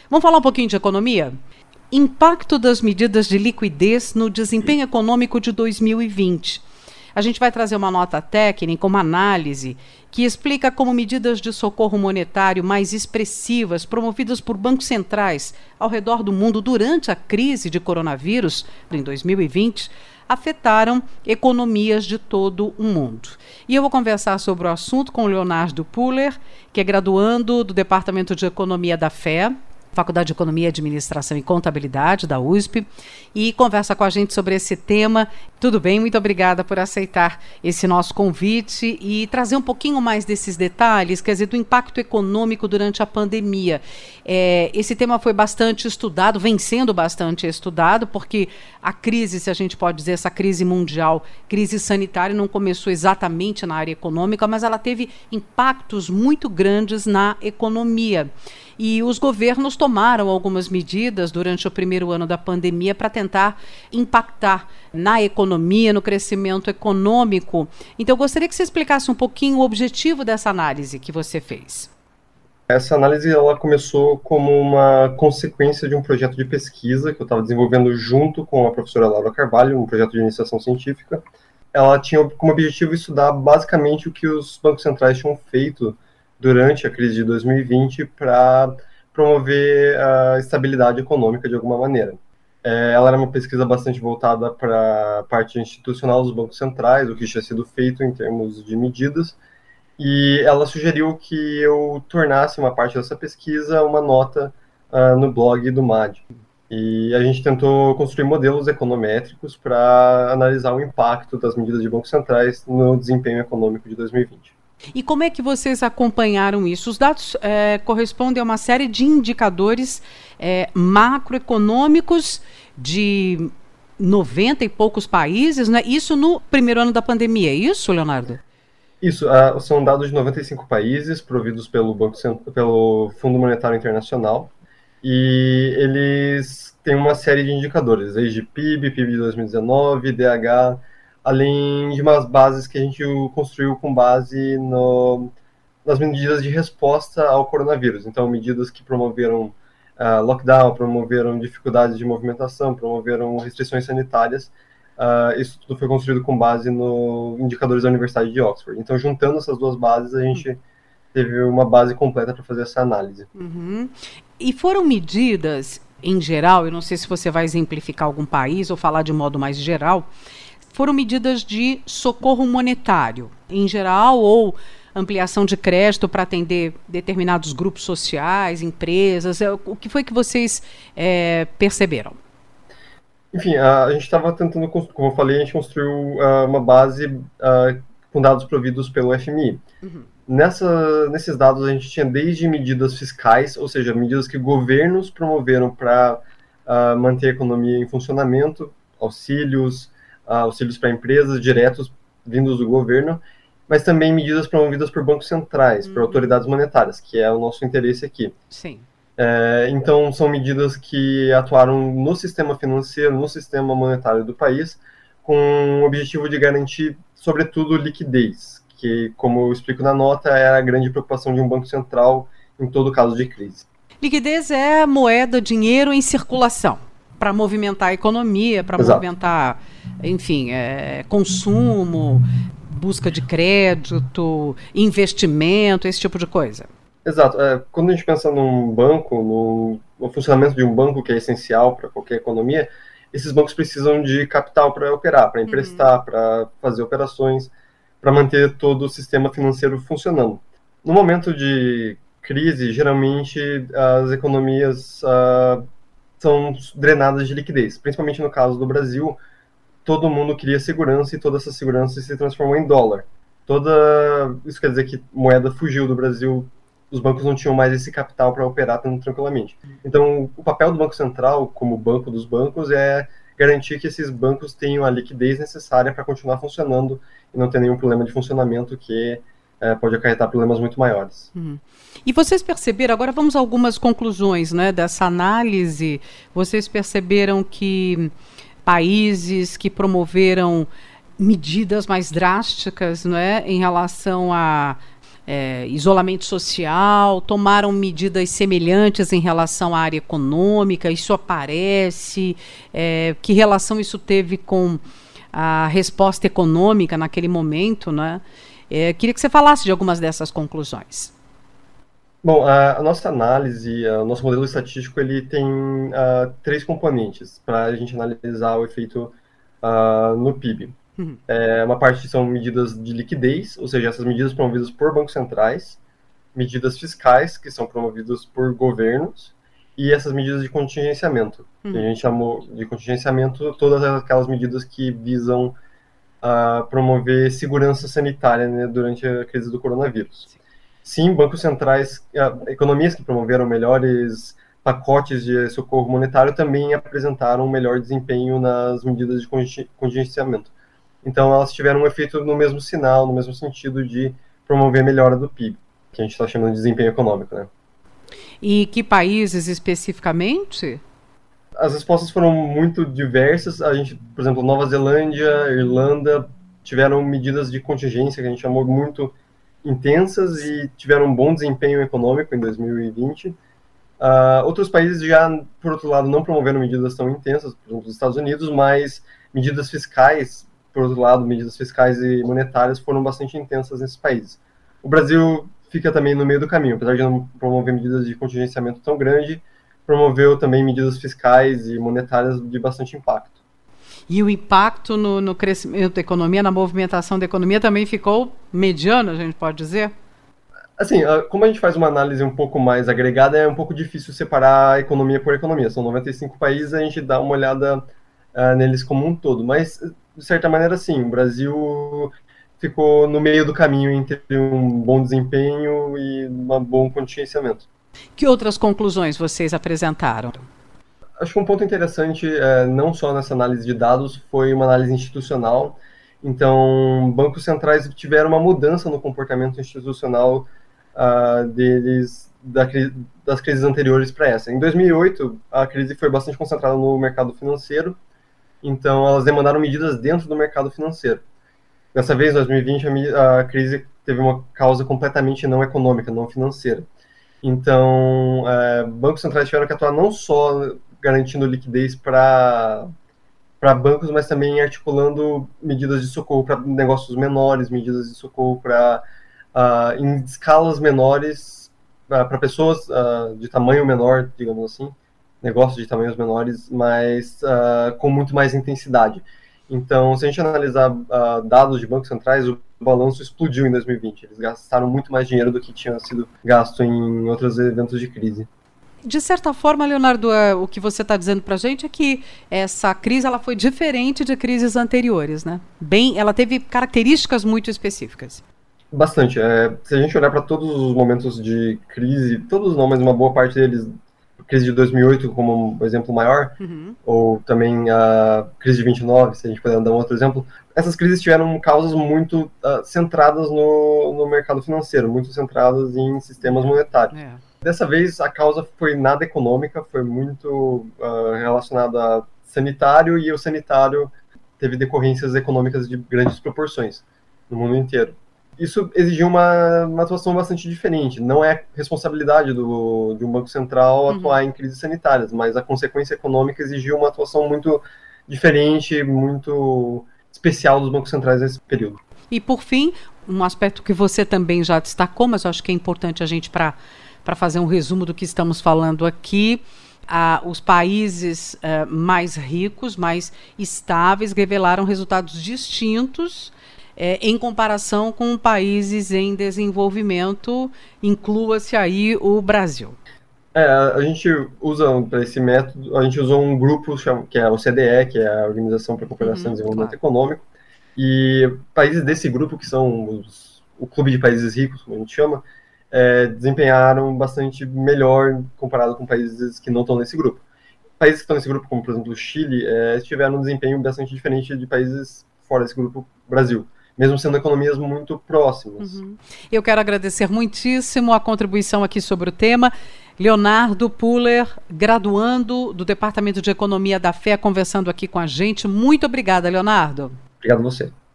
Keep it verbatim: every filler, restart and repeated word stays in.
Vamos falar um pouquinho de economia? Impacto das medidas de liquidez no desempenho econômico de dois mil e vinte. A gente vai trazer uma nota técnica, uma análise, que explica como medidas de socorro monetário mais expressivas, promovidas por bancos centrais ao redor do mundo durante a crise de coronavírus em dois mil e vinte, afetaram economias de todo o mundo. E eu vou conversar sobre o assunto com o Leonardo Puller, que é graduando do Departamento de Economia da F E A, Faculdade de Economia, Administração e Contabilidade da U S P, e conversa com a gente sobre esse tema. Tudo bem? Muito obrigada por aceitar esse nosso convite e trazer um pouquinho mais desses detalhes, quer dizer, do impacto econômico durante a pandemia. É, esse tema foi bastante estudado, vem sendo bastante estudado, porque a crise, se a gente pode dizer, essa crise mundial, crise sanitária, não começou exatamente na área econômica, mas ela teve impactos muito grandes na economia. E os governos tomaram algumas medidas durante o primeiro ano da pandemia para tentar impactar na economia, no crescimento econômico. Então, eu gostaria que você explicasse um pouquinho o objetivo dessa análise que você fez. Essa análise ela começou como uma consequência de um projeto de pesquisa que eu estava desenvolvendo junto com a professora Laura Carvalho, um projeto de iniciação científica. Ela tinha como objetivo estudar basicamente o que os bancos centrais tinham feito durante a crise de dois mil e vinte para promover a estabilidade econômica de alguma maneira. É, ela era uma pesquisa bastante voltada para a parte institucional dos bancos centrais, o que tinha sido feito em termos de medidas, e ela sugeriu que eu tornasse uma parte dessa pesquisa uma nota uh, no blog do M A D. E a gente tentou construir modelos econométricos para analisar o impacto das medidas de bancos centrais no desempenho econômico de dois mil e vinte. E como é que vocês acompanharam isso? Os dados é, correspondem a uma série de indicadores é, macroeconômicos de noventa e poucos países, né? Isso no primeiro ano da pandemia, é isso, Leonardo? Isso, uh, são dados de noventa e cinco países providos pelo, Banco Cent... pelo Fundo Monetário Internacional, e eles têm uma série de indicadores, desde P I B, P I B de dois mil e dezenove, D H, além de umas bases que a gente construiu com base no, nas medidas de resposta ao coronavírus. Então, medidas que promoveram uh, lockdown, promoveram dificuldades de movimentação, promoveram restrições sanitárias. Uh, isso tudo foi construído com base nos indicadores da Universidade de Oxford. Então, juntando essas duas bases, a gente teve uma base completa para fazer essa análise. Uhum. E foram medidas, em geral, eu não sei se você vai exemplificar algum país ou falar de modo mais geral, foram medidas de socorro monetário, em geral, ou ampliação de crédito para atender determinados grupos sociais, empresas. O que foi que vocês é, perceberam? Enfim, a, a gente estava tentando, como eu falei, a gente construiu uh, uma base uh, com dados providos pelo F M I. Uhum. Nessa, nesses dados a gente tinha desde medidas fiscais, ou seja, medidas que governos promoveram para uh, manter a economia em funcionamento, auxílios, Uh, auxílios para empresas diretos vindos do governo, mas também medidas promovidas por bancos centrais, uhum. por autoridades monetárias, que é o nosso interesse aqui. Sim. É, então, são medidas que atuaram no sistema financeiro, no sistema monetário do país, com o objetivo de garantir, sobretudo, liquidez, que, como eu explico na nota, é a grande preocupação de um banco central em todo caso de crise. Liquidez é moeda, dinheiro em circulação, para movimentar a economia, para movimentar, enfim, é, consumo, busca de crédito, investimento, esse tipo de coisa. Exato. É, quando a gente pensa num banco, no, no funcionamento de um banco que é essencial para qualquer economia, esses bancos precisam de capital para operar, para emprestar, uhum. para fazer operações, para manter todo o sistema financeiro funcionando. No momento de crise, geralmente as economias uh, são drenadas de liquidez, principalmente no caso do Brasil. Todo mundo queria segurança e toda essa segurança se transformou em dólar. Toda, isso quer dizer que moeda fugiu do Brasil, os bancos não tinham mais esse capital para operar tão tranquilamente. Então, o papel do Banco Central, como banco dos bancos, é garantir que esses bancos tenham a liquidez necessária para continuar funcionando e não ter nenhum problema de funcionamento que é, pode acarretar problemas muito maiores. Uhum. E vocês perceberam, agora vamos a algumas conclusões, né, dessa análise, vocês perceberam que países que promoveram medidas mais drásticas, não é, em relação a é, isolamento social, tomaram medidas semelhantes em relação à área econômica, isso aparece, é, que relação isso teve com a resposta econômica naquele momento, né? É, queria que você falasse de algumas dessas conclusões. Bom, a, a nossa análise, o nosso modelo estatístico, ele tem uh, três componentes para a gente analisar o efeito uh, no P I B. Uhum. É, uma parte são medidas de liquidez, ou seja, essas medidas promovidas por bancos centrais, medidas fiscais, que são promovidas por governos, e essas medidas de contingenciamento. Uhum. Que a gente chamou de contingenciamento todas aquelas medidas que visam uh, promover segurança sanitária, né, durante a crise do coronavírus. Sim. Sim, bancos centrais, economias que promoveram melhores pacotes de socorro monetário também apresentaram um melhor desempenho nas medidas de contingenciamento. Então, elas tiveram um efeito no mesmo sinal, no mesmo sentido de promover a melhora do P I B, que a gente está chamando de desempenho econômico, né? E que países especificamente? As respostas foram muito diversas. A gente, por exemplo, Nova Zelândia, Irlanda, tiveram medidas de contingência que a gente chamou muito intensas e tiveram um bom desempenho econômico em dois mil e vinte. Uh, outros países já, por outro lado, não promoveram medidas tão intensas, por exemplo, os Estados Unidos, mas medidas fiscais, por outro lado, medidas fiscais e monetárias foram bastante intensas nesses países. O Brasil fica também no meio do caminho, apesar de não promover medidas de contingenciamento tão grande, promoveu também medidas fiscais e monetárias de bastante impacto. E o impacto no, no crescimento da economia, na movimentação da economia, também ficou mediano, a gente pode dizer? Assim, como a gente faz uma análise um pouco mais agregada, é um pouco difícil separar a economia por economia. São noventa e cinco países, a gente dá uma olhada uh, neles como um todo. Mas, de certa maneira, sim, o Brasil ficou no meio do caminho entre um bom desempenho e um bom contingenciamento. Que outras conclusões vocês apresentaram? Acho que um ponto interessante, é, não só nessa análise de dados, foi uma análise institucional. Então, bancos centrais tiveram uma mudança no comportamento institucional uh, deles, da, das crises anteriores para essa. Em dois mil e oito, a crise foi bastante concentrada no mercado financeiro, então elas demandaram medidas dentro do mercado financeiro. Dessa vez, em dois mil e vinte, a, a crise teve uma causa completamente não econômica, não financeira. Então, uh, bancos centrais tiveram que atuar não só garantindo liquidez para para bancos, mas também articulando medidas de socorro para negócios menores, medidas de socorro para uh, em escalas menores, uh, para pessoas uh, de tamanho menor, digamos assim, negócios de tamanhos menores, mas uh, com muito mais intensidade. Então, se a gente analisar uh, dados de bancos centrais, o balanço explodiu em dois mil e vinte. Eles gastaram muito mais dinheiro do que tinha sido gasto em outros eventos de crise. De certa forma, Leonardo, o que você está dizendo para a gente é que essa crise ela foi diferente de crises anteriores, né? Bem, ela teve características muito específicas. Bastante. É, se a gente olhar para todos os momentos de crise, todos não, mas uma boa parte deles, a crise de dois mil e oito como um exemplo maior, uhum. ou também a crise de vinte e nove, se a gente puder dar um outro exemplo, essas crises tiveram causas muito uh, centradas no, no mercado financeiro, muito centradas em sistemas monetários. É. Dessa vez, a causa foi nada econômica, foi muito uh, relacionada a sanitário, e o sanitário teve decorrências econômicas de grandes proporções no mundo inteiro. Isso exigiu uma, uma atuação bastante diferente. Não é responsabilidade do, de um banco central uhum. atuar em crises sanitárias, mas a consequência econômica exigiu uma atuação muito diferente, muito especial dos bancos centrais nesse período. E, por fim, um aspecto que você também já destacou, mas eu acho que é importante a gente para... para fazer um resumo do que estamos falando aqui, ah, os países ah, mais ricos, mais estáveis, revelaram resultados distintos eh, em comparação com países em desenvolvimento, inclua-se aí o Brasil. É, a gente usa, para esse método, a gente usou um grupo que é a O C D E, que é a Organização para a Cooperação uhum, e Desenvolvimento claro. Econômico, e países desse grupo, que são os, o Clube de Países Ricos, como a gente chama, É, desempenharam bastante melhor comparado com países que não estão nesse grupo. Países que estão nesse grupo, como por exemplo o Chile, é, tiveram um desempenho bastante diferente de países fora desse grupo, Brasil, mesmo sendo economias muito próximas. Uhum. Eu quero agradecer muitíssimo a contribuição aqui sobre o tema. Leonardo Puller, graduando do Departamento de Economia da F E, conversando aqui com a gente. Muito obrigada, Leonardo. Obrigado a você.